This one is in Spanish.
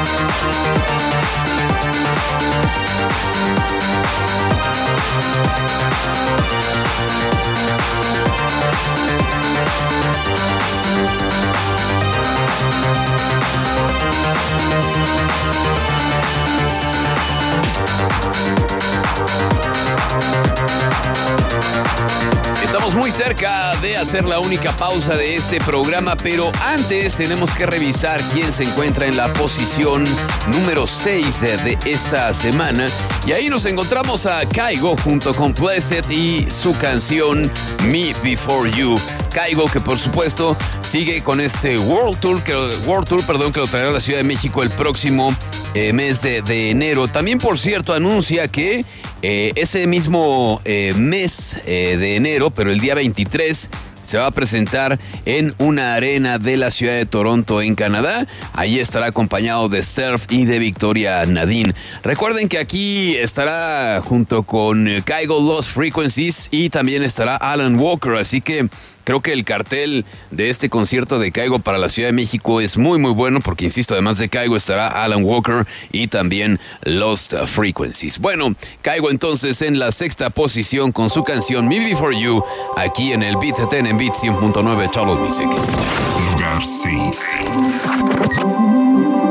Estamos muy cerca de hacer la única pausa de este programa, pero antes tenemos que revisar quién se encuentra en la posición número 6 de esta semana. Y ahí nos encontramos a Kygo junto con Blessed y su canción Me Before You. Kygo, que por supuesto sigue con este World Tour que lo traerá a la Ciudad de México el próximo mes de enero. También, por cierto, anuncia que ese mismo mes de enero, pero el día 23, se va a presentar en una arena de la ciudad de Toronto, en Canadá. Ahí estará acompañado de Surf y de Victoria Nadine. Recuerden que aquí estará junto con Kygo Lost Frequencies y también estará Alan Walker, así que creo que el cartel de este concierto de Kygo para la Ciudad de México es muy muy bueno porque, insisto, además de Kygo estará Alan Walker y también Lost Frequencies. Bueno, Kygo entonces en la sexta posición con su canción Me Before You, aquí en el Beat 10 en Beat 100.9 Total Music. Lugar 6.